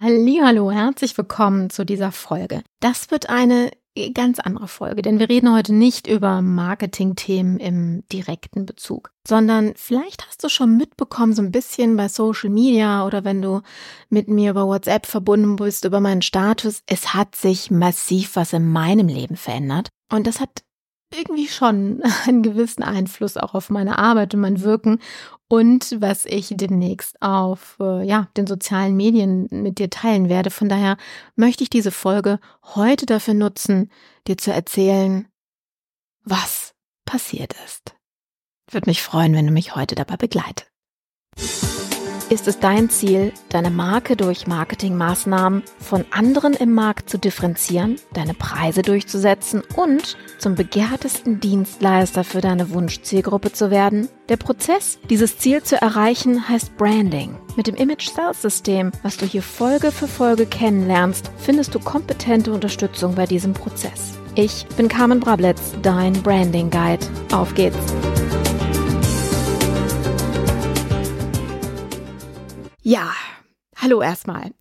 Hallihallo, herzlich willkommen zu dieser Folge. Das wird eine ganz andere Folge, denn wir reden heute nicht über Marketing-Themen im direkten Bezug, sondern vielleicht hast du schon mitbekommen, so ein bisschen bei Social Media oder wenn du mit mir über WhatsApp verbunden bist, über meinen Status, es hat sich massiv was in meinem Leben verändert und das hat irgendwie schon einen gewissen Einfluss auch auf meine Arbeit und mein Wirken und was ich demnächst auf den sozialen Medien mit dir teilen werde. Von daher möchte ich diese Folge heute dafür nutzen, dir zu erzählen, was passiert ist. Würde mich freuen, wenn du mich heute dabei begleitest. Ist es dein Ziel, deine Marke durch Marketingmaßnahmen von anderen im Markt zu differenzieren, deine Preise durchzusetzen und zum begehrtesten Dienstleister für deine Wunschzielgruppe zu werden? Der Prozess, dieses Ziel zu erreichen, heißt Branding. Mit dem Image Sales System, was du hier Folge für Folge kennenlernst, findest du kompetente Unterstützung bei diesem Prozess. Ich bin Carmen Brabletz, dein Branding Guide. Auf geht's! Ja, hallo erstmal.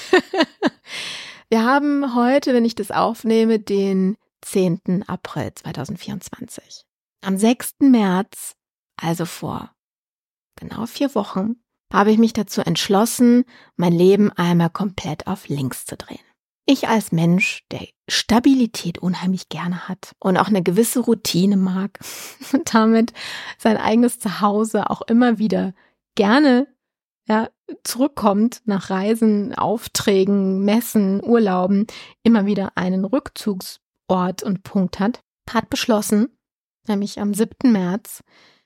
Wir haben heute, wenn ich das aufnehme, den 10. April 2024. Am 6. März, also vor genau 4 Wochen, habe ich mich dazu entschlossen, mein Leben einmal komplett auf links zu drehen. Ich als Mensch, der Stabilität unheimlich gerne hat und auch eine gewisse Routine mag und damit sein eigenes Zuhause auch immer wieder gerne zurückkommt nach Reisen, Aufträgen, Messen, Urlauben, immer wieder einen Rückzugsort und Punkt hat beschlossen, nämlich am 7. März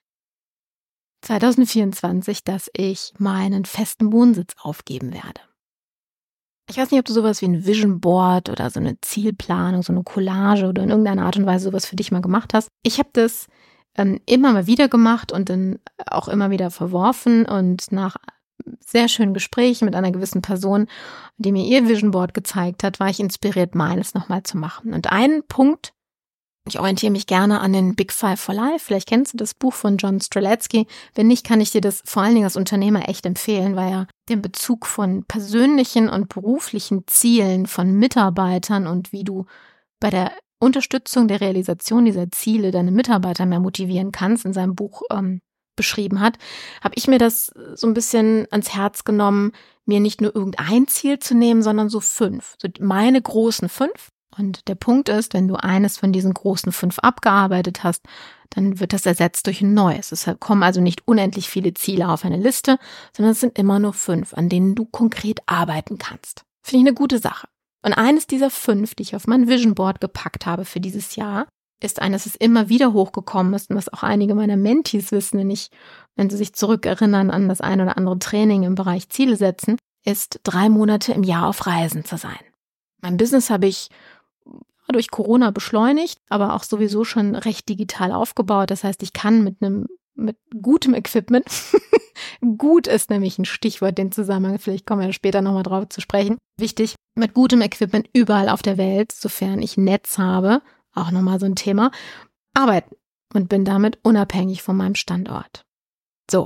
2024, dass ich meinen festen Wohnsitz aufgeben werde. Ich weiß nicht, ob du sowas wie ein Vision Board oder so eine Zielplanung, so eine Collage oder in irgendeiner Art und Weise sowas für dich mal gemacht hast. Ich habe das immer mal wieder gemacht und dann auch immer wieder verworfen und nach sehr schönen Gesprächen mit einer gewissen Person, die mir ihr Vision Board gezeigt hat, war ich inspiriert, meines nochmal zu machen. Und ein Punkt, ich orientiere mich gerne an den Big Five for Life. Vielleicht kennst du das Buch von John Streletzky. Wenn nicht, kann ich dir das vor allen Dingen als Unternehmer echt empfehlen, weil er den Bezug von persönlichen und beruflichen Zielen von Mitarbeitern und wie du bei der Unterstützung der Realisation dieser Ziele deine Mitarbeiter mehr motivieren kannst, in seinem Buch beschrieben hat, habe ich mir das so ein bisschen ans Herz genommen, mir nicht nur irgendein Ziel zu nehmen, sondern so 5. So meine großen 5. Und der Punkt ist, wenn du eines von diesen großen 5 abgearbeitet hast, dann wird das ersetzt durch ein neues. Es kommen also nicht unendlich viele Ziele auf eine Liste, sondern es sind immer nur 5, an denen du konkret arbeiten kannst. Finde ich eine gute Sache. Und eines dieser 5, die ich auf mein Vision Board gepackt habe für dieses Jahr, ist eines, das immer wieder hochgekommen ist und was auch einige meiner Mentees wissen, wenn sie sich zurückerinnern an das ein oder andere Training im Bereich Ziele setzen, ist 3 Monate im Jahr auf Reisen zu sein. Mein Business habe ich durch Corona beschleunigt, aber auch sowieso schon recht digital aufgebaut. Das heißt, ich kann mit gutem Equipment, gut ist nämlich ein Stichwort, den Zusammenhang, vielleicht kommen wir später nochmal drauf zu sprechen, wichtig, mit gutem Equipment überall auf der Welt, sofern ich Netz habe, auch nochmal so ein Thema, arbeiten und bin damit unabhängig von meinem Standort. So.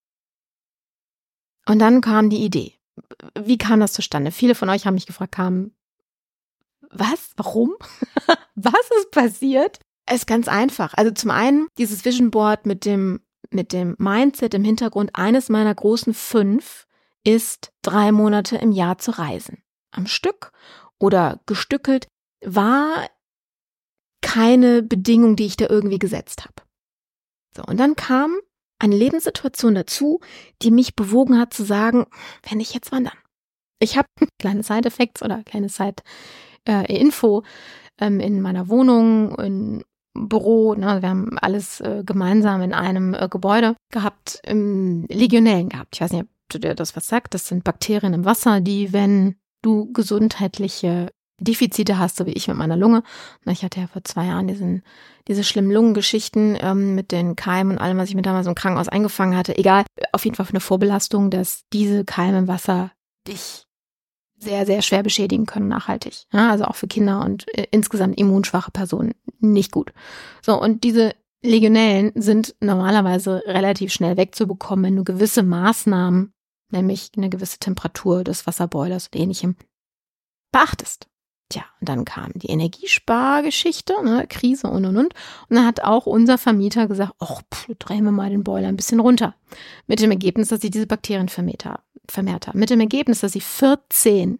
Und dann kam die Idee. Wie kam das zustande? Viele von euch haben mich gefragt, was? Warum? Was ist passiert? Es ist ganz einfach. Also zum einen dieses Vision Board mit dem Mindset im Hintergrund, eines meiner großen 5 ist 3 Monate im Jahr zu reisen. Am Stück oder gestückelt war keine Bedingung, die ich da irgendwie gesetzt habe. So, und dann kam eine Lebenssituation dazu, die mich bewogen hat zu sagen, wenn ich jetzt wandern. Ich habe kleine Side-Effects oder kleine Side-Info in meiner Wohnung, im Büro. Ne, wir haben alles gemeinsam in einem Gebäude gehabt, Legionellen gehabt. Ich weiß nicht, ob du dir das was sagt. Das sind Bakterien im Wasser, die, wenn du gesundheitliche Defizite hast, so wie ich mit meiner Lunge. Ich hatte ja vor 2 Jahren diese schlimmen Lungengeschichten mit den Keimen und allem, was ich mir damals im Krankenhaus eingefangen hatte. Egal, auf jeden Fall für eine Vorbelastung, dass diese Keime im Wasser dich sehr, sehr schwer beschädigen können, nachhaltig. Ja, also auch für Kinder und insgesamt immunschwache Personen nicht gut. So, und diese Legionellen sind normalerweise relativ schnell wegzubekommen, wenn du gewisse Maßnahmen nämlich eine gewisse Temperatur des Wasserboilers und Ähnlichem, beachtest. Tja, und dann kam die Energiespargeschichte, ne, Krise und. Und dann hat auch unser Vermieter gesagt, drehen wir mal den Boiler ein bisschen runter. Mit dem Ergebnis, dass sich diese Bakterien vermehrt haben. Mit dem Ergebnis, dass sie 14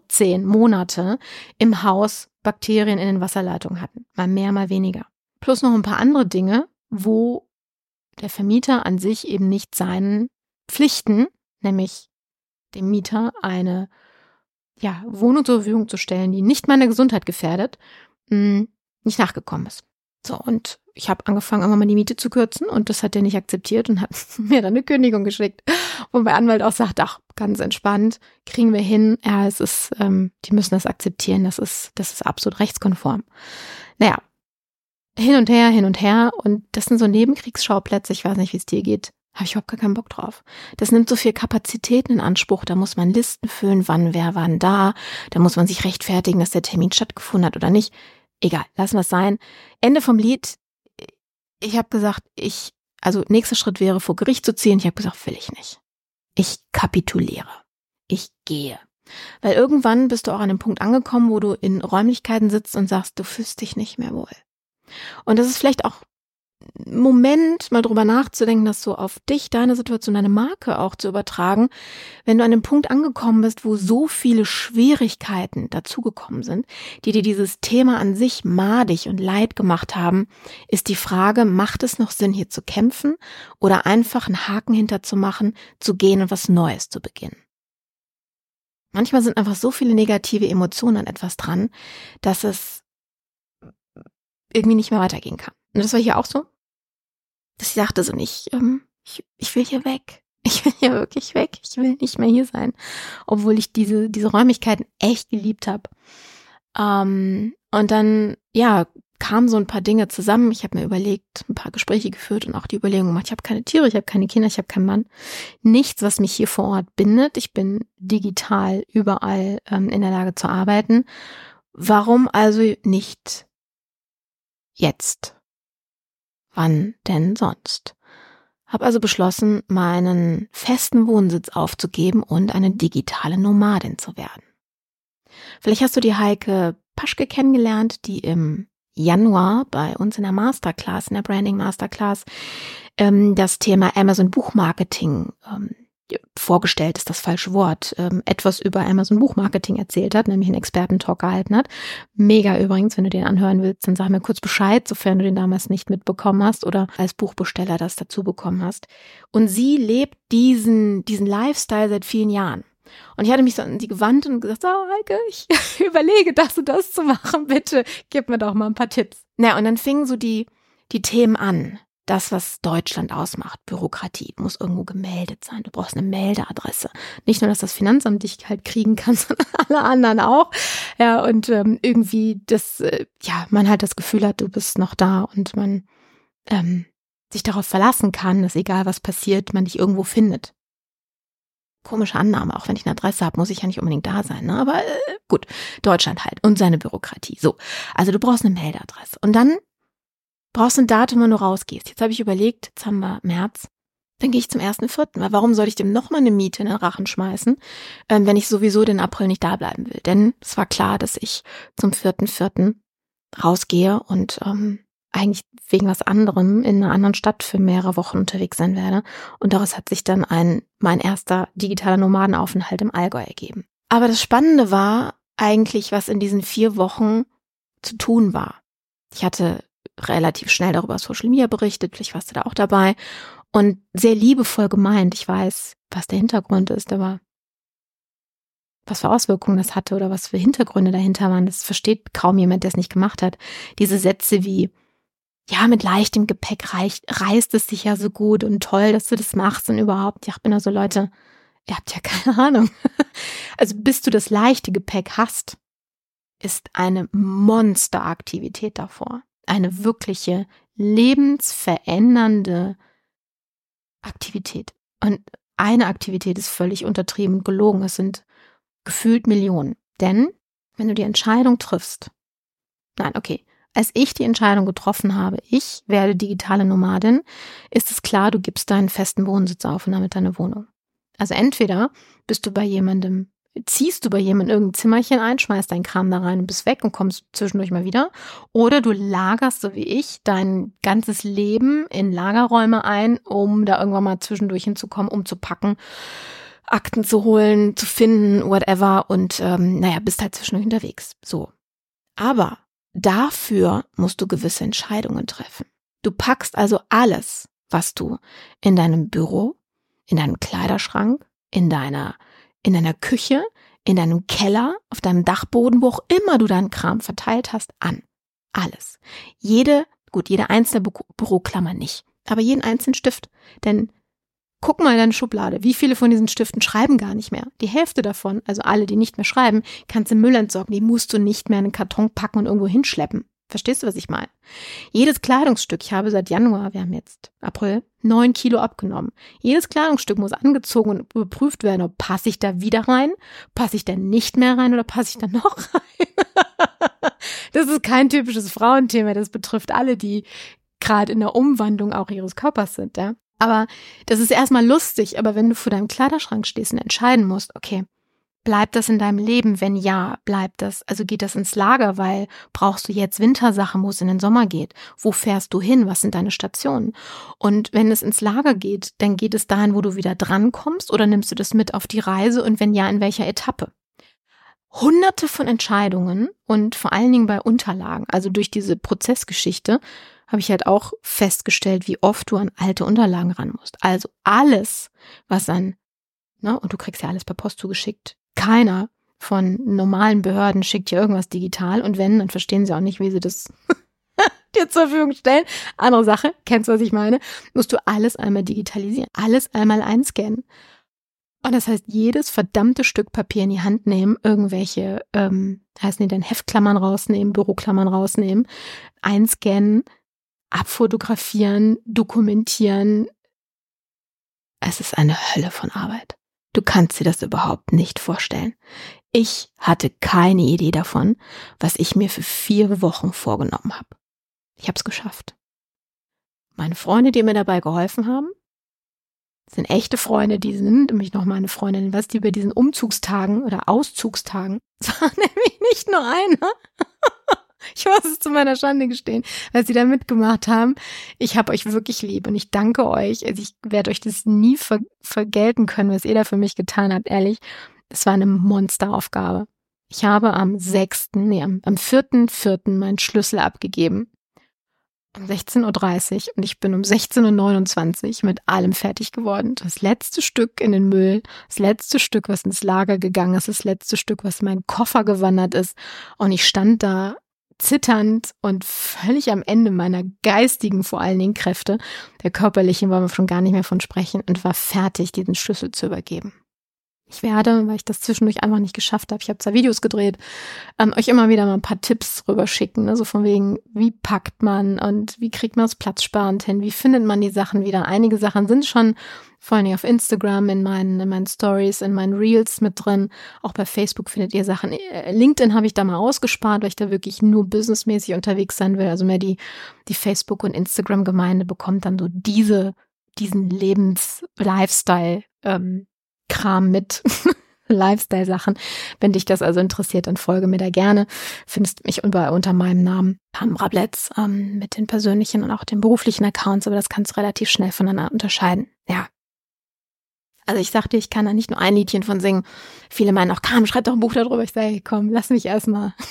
Monate im Haus Bakterien in den Wasserleitungen hatten. Mal mehr, mal weniger. Plus noch ein paar andere Dinge, wo der Vermieter an sich eben nicht seinen Pflichten, nämlich dem Mieter eine Wohnung zur Verfügung zu stellen, die nicht meine Gesundheit gefährdet, nicht nachgekommen ist. So, und ich habe angefangen, immer mal die Miete zu kürzen und das hat er nicht akzeptiert und hat mir dann eine Kündigung geschickt. Und mein Anwalt auch sagt, ganz entspannt, kriegen wir hin. Ja, es ist, die müssen das akzeptieren, das ist absolut rechtskonform. Naja, hin und her und das sind so Nebenkriegsschauplätze, ich weiß nicht, wie es dir geht. Habe ich überhaupt gar keinen Bock drauf. Das nimmt so viel Kapazitäten in Anspruch. Da muss man Listen füllen, wann, wer, wann da. Da muss man sich rechtfertigen, dass der Termin stattgefunden hat oder nicht. Egal, lassen wir es sein. Ende vom Lied. Ich habe gesagt, nächster Schritt wäre, vor Gericht zu ziehen. Ich habe gesagt, will ich nicht. Ich kapituliere. Ich gehe. Weil irgendwann bist du auch an einem Punkt angekommen, wo du in Räumlichkeiten sitzt und sagst, du fühlst dich nicht mehr wohl. Und das ist vielleicht auch Moment, mal drüber nachzudenken, das so auf dich, deine Situation, deine Marke auch zu übertragen, wenn du an dem Punkt angekommen bist, wo so viele Schwierigkeiten dazugekommen sind, die dir dieses Thema an sich madig und leid gemacht haben, ist die Frage, macht es noch Sinn, hier zu kämpfen oder einfach einen Haken hinterzumachen, zu gehen und was Neues zu beginnen? Manchmal sind einfach so viele negative Emotionen an etwas dran, dass es irgendwie nicht mehr weitergehen kann. Und das war hier auch so, dass ich dachte so nicht, ich will hier weg. Ich will hier wirklich weg. Ich will nicht mehr hier sein. Obwohl ich diese Räumlichkeiten echt geliebt habe. Und dann, kamen so ein paar Dinge zusammen. Ich habe mir überlegt, ein paar Gespräche geführt und auch die Überlegung gemacht, ich habe keine Tiere, ich habe keine Kinder, ich habe keinen Mann. Nichts, was mich hier vor Ort bindet. Ich bin digital überall in der Lage zu arbeiten. Warum also nicht jetzt? Wann denn sonst? Habe also beschlossen, meinen festen Wohnsitz aufzugeben und eine digitale Nomadin zu werden. Vielleicht hast du die Heike Paschke kennengelernt, die im Januar bei uns in der Masterclass, in der Branding Masterclass, das Thema Amazon Buchmarketing vorgestellt ist das falsche Wort, etwas über Amazon Buchmarketing erzählt hat, nämlich einen Experten-Talk gehalten hat. Mega übrigens, wenn du den anhören willst, dann sag mir kurz Bescheid, sofern du den damals nicht mitbekommen hast oder als Buchbesteller das dazu bekommen hast. Und sie lebt diesen Lifestyle seit vielen Jahren. Und ich hatte mich so an sie gewandt und gesagt, Heike, ich überlege das und das zu machen, bitte, gib mir doch mal ein paar Tipps. Und dann fingen so die Themen an. Das, was Deutschland ausmacht, Bürokratie, muss irgendwo gemeldet sein. Du brauchst eine Meldeadresse. Nicht nur, dass das Finanzamt dich halt kriegen kann, sondern alle anderen auch. Ja, und irgendwie man halt das Gefühl hat, du bist noch da und man sich darauf verlassen kann, dass egal was passiert, man dich irgendwo findet. Komische Annahme, auch wenn ich eine Adresse habe, muss ich ja nicht unbedingt da sein, ne? Aber gut, Deutschland halt und seine Bürokratie. So, also du brauchst eine Meldeadresse. Und dann brauchst du ein Datum, wenn du rausgehst. Jetzt habe ich überlegt, jetzt haben wir März, dann gehe ich zum 1.4. Weil warum soll ich dem nochmal eine Miete in den Rachen schmeißen, wenn ich sowieso den April nicht da bleiben will? Denn es war klar, dass ich zum 4.4. rausgehe und eigentlich wegen was anderem in einer anderen Stadt für mehrere Wochen unterwegs sein werde. Und daraus hat sich dann mein erster digitaler Nomadenaufenthalt im Allgäu ergeben. Aber das Spannende war eigentlich, was in diesen 4 Wochen zu tun war. Ich hatte relativ schnell darüber auf Social Media berichtet, vielleicht warst du da auch dabei und sehr liebevoll gemeint. Ich weiß, was der Hintergrund ist, aber was für Auswirkungen das hatte oder was für Hintergründe dahinter waren, das versteht kaum jemand, der es nicht gemacht hat. Diese Sätze wie, ja, mit leichtem Gepäck reißt es dich ja so gut und toll, dass du das machst und überhaupt, ich bin da so, Leute, ihr habt ja keine Ahnung. Also bis du das leichte Gepäck hast, ist eine Monsteraktivität davor. Eine wirkliche lebensverändernde Aktivität. Und eine Aktivität ist völlig untertrieben und gelogen. Es sind gefühlt Millionen. Denn wenn du die Entscheidung triffst, als ich die Entscheidung getroffen habe, ich werde digitale Nomadin, ist es klar, du gibst deinen festen Wohnsitz auf und damit deine Wohnung. Also entweder ziehst du bei jemandem irgendein Zimmerchen ein, schmeißt deinen Kram da rein und bist weg und kommst zwischendurch mal wieder. Oder du lagerst, so wie ich, dein ganzes Leben in Lagerräume ein, um da irgendwann mal zwischendurch hinzukommen, um zu packen, Akten zu holen, zu finden, whatever. Und bist halt zwischendurch unterwegs. So. Aber dafür musst du gewisse Entscheidungen treffen. Du packst also alles, was du in deinem Büro, in deinem Kleiderschrank, in deiner Küche, in deinem Keller, auf deinem Dachboden, wo auch immer du deinen Kram verteilt hast, an. Alles. Jede einzelne Büroklammer nicht, aber jeden einzelnen Stift. Denn guck mal in deine Schublade, wie viele von diesen Stiften schreiben gar nicht mehr. Die Hälfte davon, also alle, die nicht mehr schreiben, kannst du im Müll entsorgen. Die musst du nicht mehr in einen Karton packen und irgendwo hinschleppen. Verstehst du, was ich meine? Jedes Kleidungsstück, ich habe seit Januar, wir haben jetzt April, 9 Kilo abgenommen. Jedes Kleidungsstück muss angezogen und überprüft werden, ob passe ich da wieder rein, passe ich da nicht mehr rein oder passe ich da noch rein. Das ist kein typisches Frauenthema, das betrifft alle, die gerade in der Umwandlung auch ihres Körpers sind. Ja? Aber das ist erstmal lustig, aber wenn du vor deinem Kleiderschrank stehst und entscheiden musst, okay, bleibt das in deinem Leben? Wenn ja, bleibt das, also geht das ins Lager, weil brauchst du jetzt Wintersachen, wo es in den Sommer geht? Wo fährst du hin? Was sind deine Stationen? Und wenn es ins Lager geht, dann geht es dahin, wo du wieder drankommst oder nimmst du das mit auf die Reise und wenn ja, in welcher Etappe? Hunderte von Entscheidungen und vor allen Dingen bei Unterlagen, also durch diese Prozessgeschichte, habe ich halt auch festgestellt, wie oft du an alte Unterlagen ran musst. Also alles, was und du kriegst ja alles per Post zugeschickt. Keiner von normalen Behörden schickt dir irgendwas digital und wenn, dann verstehen sie auch nicht, wie sie das dir zur Verfügung stellen. Andere Sache, kennst du, was ich meine? Musst du alles einmal digitalisieren, alles einmal einscannen. Und das heißt, jedes verdammte Stück Papier in die Hand nehmen, irgendwelche, heißen die denn, Heftklammern rausnehmen, Büroklammern rausnehmen, einscannen, abfotografieren, dokumentieren. Es ist eine Hölle von Arbeit. Du kannst dir das überhaupt nicht vorstellen. Ich hatte keine Idee davon, was ich mir für 4 Wochen vorgenommen habe. Ich habe es geschafft. Meine Freunde, die mir dabei geholfen haben, sind echte Freunde, die sind nämlich noch meine Freundin, die bei diesen Umzugstagen oder Auszugstagen, es war nämlich nicht nur einer, ich muss es zu meiner Schande gestehen, weil sie da mitgemacht haben. Ich habe euch wirklich lieb und ich danke euch. Also ich werde euch das nie vergelten können, was ihr da für mich getan habt, ehrlich. Es war eine Monsteraufgabe. Ich habe am 4.4. meinen Schlüssel abgegeben. Um 16.30 Uhr und ich bin um 16.29 Uhr mit allem fertig geworden. Das letzte Stück in den Müll, das letzte Stück, was ins Lager gegangen ist, das letzte Stück, was in meinen Koffer gewandert ist. Und ich stand da zitternd und völlig am Ende meiner geistigen, vor allen Dingen Kräfte. Der körperlichen wollen wir schon gar nicht mehr von sprechen und war fertig, diesen Schlüssel zu übergeben. Ich werde, weil ich das zwischendurch einfach nicht geschafft habe, ich habe 2 Videos gedreht, euch immer wieder mal ein paar Tipps rüberschicken, ne? So von wegen, wie packt man und wie kriegt man es platzsparend hin, wie findet man die Sachen wieder. Einige Sachen sind schon vor allem auf Instagram, in meinen Stories, in meinen Reels mit drin. Auch bei Facebook findet ihr Sachen. LinkedIn habe ich da mal ausgespart, weil ich da wirklich nur businessmäßig unterwegs sein will. Also mehr die Facebook- und Instagram-Gemeinde bekommt dann so diesen Lebens-Lifestyle Kram mit Lifestyle-Sachen. Wenn dich das also interessiert, dann folge mir da gerne. Findest mich überall unter meinem Namen Pam Rabletz mit den persönlichen und auch den beruflichen Accounts, aber das kannst du relativ schnell voneinander unterscheiden. Ja. Also ich sagte, ich kann da nicht nur ein Liedchen von singen. Viele meinen auch, schreib doch ein Buch darüber. Ich sage, komm, lass mich das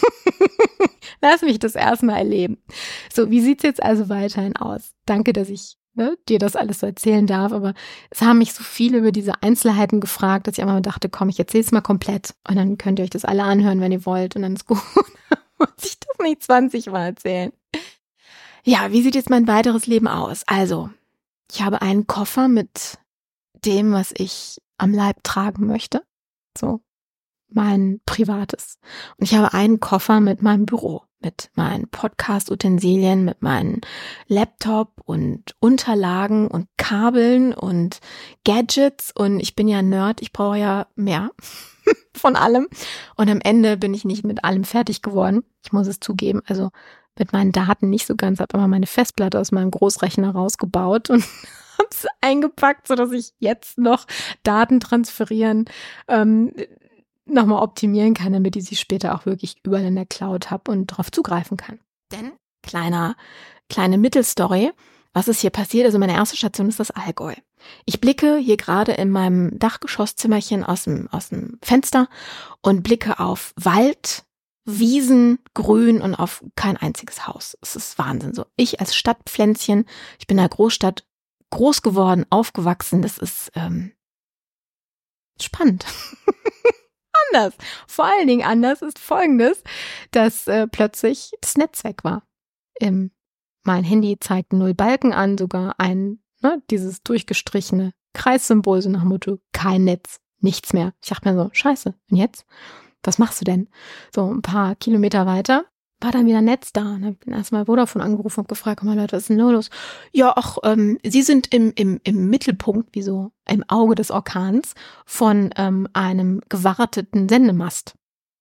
erstmal erleben. So, wie sieht's jetzt also weiterhin aus? Danke, dass ich dir das alles so erzählen darf, aber es haben mich so viele über diese Einzelheiten gefragt, dass ich einmal dachte, komm, ich erzähle es mal komplett und dann könnt ihr euch das alle anhören, wenn ihr wollt und dann ist gut. Muss ich das nicht 20 Mal erzählen. Ja, wie sieht jetzt mein weiteres Leben aus? Also, ich habe einen Koffer mit dem, was ich am Leib tragen möchte, so mein Privates. Und ich habe einen Koffer mit meinem Büro, mit meinen Podcast-Utensilien, mit meinem Laptop und Unterlagen und Kabeln und Gadgets. Und ich bin ja ein Nerd, ich brauche ja mehr von allem. Und am Ende bin ich nicht mit allem fertig geworden. Ich muss es zugeben, also mit meinen Daten nicht so ganz, habe immer meine Festplatte aus meinem Großrechner rausgebaut und habe es eingepackt, sodass ich jetzt noch Daten transferieren, nochmal optimieren kann, damit ich sie später auch wirklich überall in der Cloud habe und darauf zugreifen kann. Denn, kleine Mittelstory, was ist hier passiert? Also meine erste Station ist das Allgäu. Ich blicke hier gerade in meinem Dachgeschosszimmerchen aus dem Fenster und blicke auf Wald, Wiesen, Grün und auf kein einziges Haus. Es ist Wahnsinn. So, ich als Stadtpflänzchen, ich bin in der Großstadt groß geworden, aufgewachsen. Das ist spannend. Anders. Vor allen Dingen anders ist Folgendes, dass plötzlich das Netz weg war. Mein Handy zeigt 0 Balken an, sogar dieses durchgestrichene Kreissymbol, so nach dem Motto, kein Netz, nichts mehr. Ich dachte mir so, scheiße, und jetzt? Was machst du denn? So ein paar Kilometer weiter war dann wieder Netz da. Und habe erstmal Vodafone angerufen und gefragt, oh mein Leute, was ist denn los? Ja, ach, Sie sind im Mittelpunkt, wie so im Auge des Orkans, von einem gewarteten Sendemast.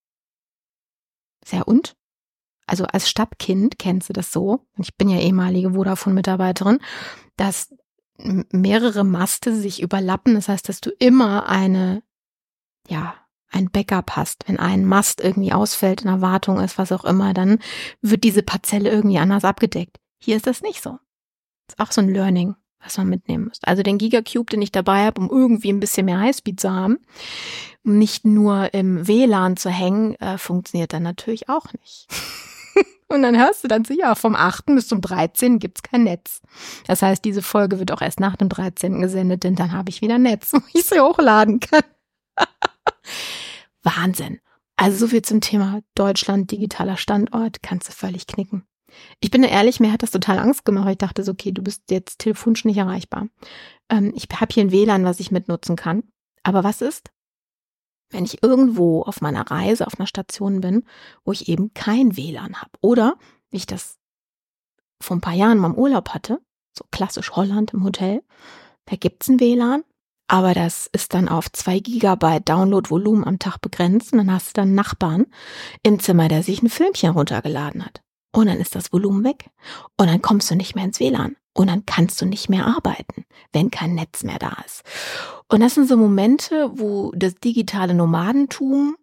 Sehr und? Also als Stadtkind kennst du das so, und ich bin ja ehemalige Vodafone-Mitarbeiterin, dass mehrere Maste sich überlappen. Das heißt, dass du immer ein Backup hast. Wenn ein Mast irgendwie ausfällt, in Erwartung ist, was auch immer, dann wird diese Parzelle irgendwie anders abgedeckt. Hier ist das nicht so. Das ist auch so ein Learning, was man mitnehmen muss. Also den Gigacube, den ich dabei habe, um irgendwie ein bisschen mehr Highspeed zu haben, um nicht nur im WLAN zu hängen, funktioniert dann natürlich auch nicht. Und dann hörst du dann so, ja, vom 8. bis zum 13. gibt's kein Netz. Das heißt, diese Folge wird auch erst nach dem 13. gesendet, denn dann habe ich wieder Netz, wo ich sie hochladen kann. Wahnsinn. Also so viel zum Thema Deutschland, digitaler Standort, kannst du völlig knicken. Ich bin ehrlich, mir hat das total Angst gemacht. Ich dachte so, okay, du bist jetzt telefonisch nicht erreichbar. Ich habe hier ein WLAN, was ich mitnutzen kann. Aber was ist, wenn ich irgendwo auf meiner Reise auf einer Station bin, wo ich eben kein WLAN habe? Oder, wie ich das vor ein paar Jahren mal im Urlaub hatte, so klassisch Holland im Hotel, da gibt's ein WLAN, aber das ist dann auf 2 Gigabyte Downloadvolumen am Tag begrenzt und dann hast du dann einen Nachbarn im Zimmer, der sich ein Filmchen runtergeladen hat. Und dann ist das Volumen weg und dann kommst du nicht mehr ins WLAN und dann kannst du nicht mehr arbeiten, wenn kein Netz mehr da ist. Und das sind so Momente, wo das digitale Nomadentum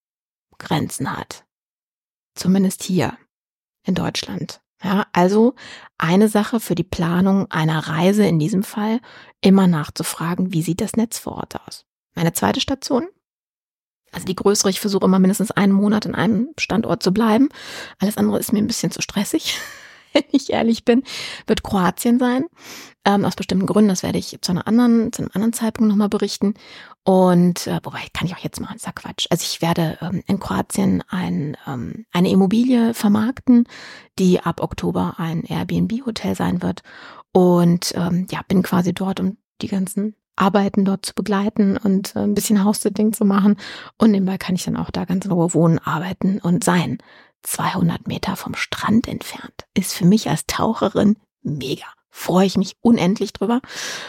Grenzen hat. Zumindest hier in Deutschland. Ja, also eine Sache für die Planung einer Reise in diesem Fall, immer nachzufragen, wie sieht das Netz vor Ort aus. Meine zweite Station, also die größere, ich versuche immer mindestens einen Monat in einem Standort zu bleiben. Alles andere ist mir ein bisschen zu stressig, wenn ich ehrlich bin, wird Kroatien sein. Aus bestimmten Gründen, das werde ich zu einem anderen Zeitpunkt nochmal berichten. Und wobei, kann ich auch jetzt machen, ist ja Quatsch. Also ich werde in Kroatien eine Immobilie vermarkten, die ab Oktober ein Airbnb-Hotel sein wird. Und bin quasi dort, um die ganzen Arbeiten dort zu begleiten und ein bisschen House-Sitting zu machen. Und nebenbei kann ich dann auch da ganz in Ruhe wohnen, arbeiten und sein. 200 Meter vom Strand entfernt. Ist für mich als Taucherin mega. Freue ich mich unendlich drüber.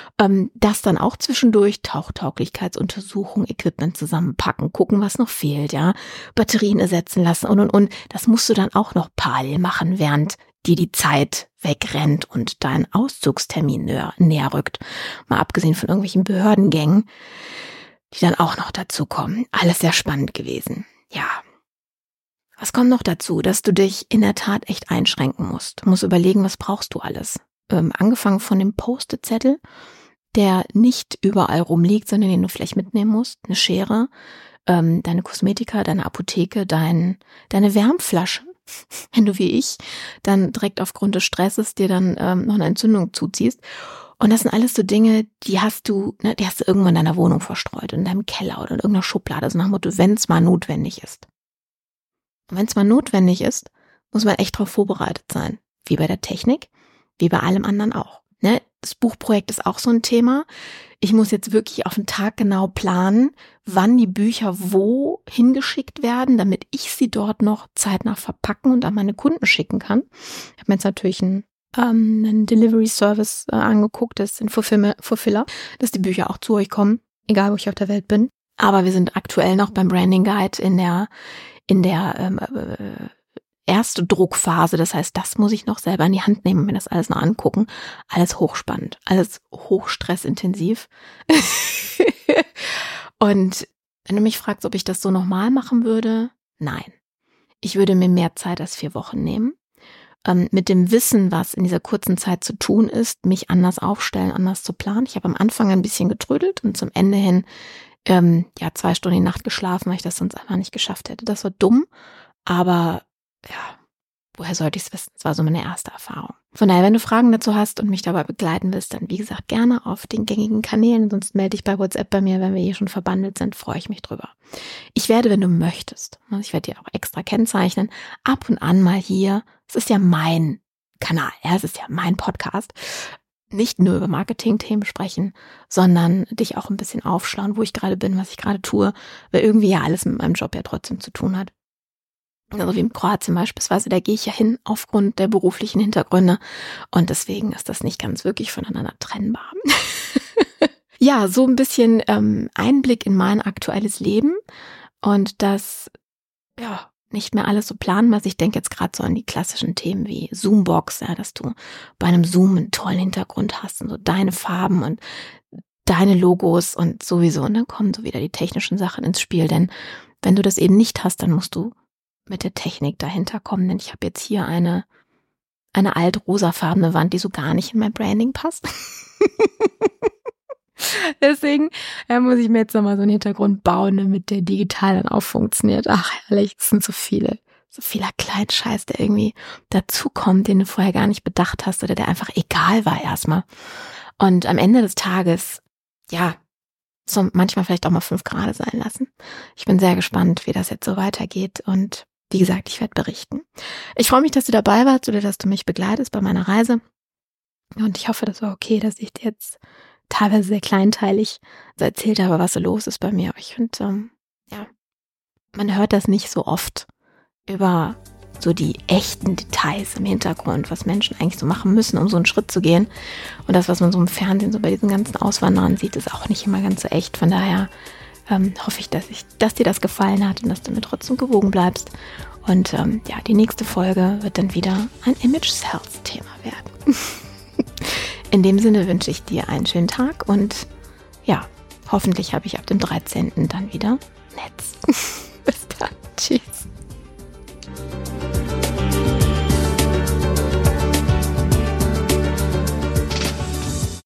Das dann auch zwischendurch, Tauchtauglichkeitsuntersuchung, Equipment zusammenpacken, gucken, was noch fehlt, ja. Batterien ersetzen lassen und. Das musst du dann auch noch parallel machen, während dir die Zeit wegrennt und dein Auszugstermin näher rückt. Mal abgesehen von irgendwelchen Behördengängen, die dann auch noch dazu kommen. Alles sehr spannend gewesen. Ja. Was kommt noch dazu? Dass du dich in der Tat echt einschränken musst. Du musst überlegen, was brauchst du alles? Angefangen von dem Post-it-Zettel, der nicht überall rumliegt, sondern den du vielleicht mitnehmen musst. Eine Schere, deine Kosmetika, deine Apotheke, deine Wärmflasche. Wenn du wie ich dann direkt aufgrund des Stresses dir dann noch eine Entzündung zuziehst. Und das sind alles so Dinge, die hast du irgendwo in deiner Wohnung verstreut, in deinem Keller oder in irgendeiner Schublade. Also nach dem Motto, wenn es mal notwendig ist. Und wenn es mal notwendig ist, muss man echt darauf vorbereitet sein. Wie bei der Technik, wie bei allem anderen auch. Ne? Das Buchprojekt ist auch so ein Thema. Ich muss jetzt wirklich auf den Tag genau planen, wann die Bücher wo hingeschickt werden, damit ich sie dort noch zeitnah verpacken und an meine Kunden schicken kann. Ich habe mir jetzt natürlich einen Delivery Service angeguckt, das ist ein Fulfiller, dass die Bücher auch zu euch kommen, egal wo ich auf der Welt bin. Aber wir sind aktuell noch beim Branding Guide in der erste Druckphase. Das heißt, das muss ich noch selber in die Hand nehmen und mir das alles noch angucken. Alles hochspannend, alles hochstressintensiv. Und wenn du mich fragst, ob ich das so nochmal machen würde, nein. Ich würde mir mehr Zeit als 4 Wochen nehmen. Mit dem Wissen, was in dieser kurzen Zeit zu tun ist, mich anders aufstellen, anders zu planen. Ich habe am Anfang ein bisschen getrödelt und zum Ende hin 2 Stunden die Nacht geschlafen, weil ich das sonst einfach nicht geschafft hätte. Das war dumm, aber ja, woher sollte ich es wissen? Das war so meine erste Erfahrung. Von daher, wenn du Fragen dazu hast und mich dabei begleiten willst, dann wie gesagt gerne auf den gängigen Kanälen, sonst melde dich bei WhatsApp bei mir, wenn wir hier schon verbandelt sind, freue ich mich drüber. Ich werde, wenn du möchtest, ich werde dir auch extra kennzeichnen, ab und an mal hier, es ist ja mein Kanal, es ist ja mein Podcast, nicht nur über Marketing-Themen sprechen, sondern dich auch ein bisschen aufschlauen, wo ich gerade bin, was ich gerade tue, weil irgendwie ja alles mit meinem Job ja trotzdem zu tun hat. Also wie in Kroatien beispielsweise, da gehe ich ja hin aufgrund der beruflichen Hintergründe und deswegen ist das nicht ganz wirklich voneinander trennbar. Ja, so ein bisschen Einblick in mein aktuelles Leben und das nicht mehr alles so planbar. Ich denke jetzt gerade so an die klassischen Themen wie Zoombox, dass du bei einem Zoom einen tollen Hintergrund hast und so deine Farben und deine Logos und sowieso. Und dann kommen so wieder die technischen Sachen ins Spiel, denn wenn du das eben nicht hast, dann musst du mit der Technik dahinter kommen, denn ich habe jetzt hier eine alt-rosafarbene Wand, die so gar nicht in mein Branding passt. Deswegen muss ich mir jetzt nochmal so einen Hintergrund bauen, damit der digital dann auch funktioniert. Ach, herrlich, es sind so vieler Kleinscheiß, der irgendwie dazukommt, den du vorher gar nicht bedacht hast oder der einfach egal war erstmal. Und am Ende des Tages, manchmal vielleicht auch mal 5 Grad sein lassen. Ich bin sehr gespannt, wie das jetzt so weitergeht und wie gesagt, ich werde berichten. Ich freue mich, dass du dabei warst oder dass du mich begleitest bei meiner Reise. Und ich hoffe, das war okay, dass ich dir jetzt teilweise sehr kleinteilig erzählt habe, was so los ist bei mir. Aber ich finde, man hört das nicht so oft über so die echten Details im Hintergrund, was Menschen eigentlich so machen müssen, um so einen Schritt zu gehen. Und das, was man so im Fernsehen so bei diesen ganzen Auswanderern sieht, ist auch nicht immer ganz so echt. Von daher hoffe ich, dass dir das gefallen hat und dass du mir trotzdem gewogen bleibst. Und die nächste Folge wird dann wieder ein Image-Sales-Thema werden. In dem Sinne wünsche ich dir einen schönen Tag und hoffentlich habe ich ab dem 13. dann wieder Netz. Bis dann. Tschüss.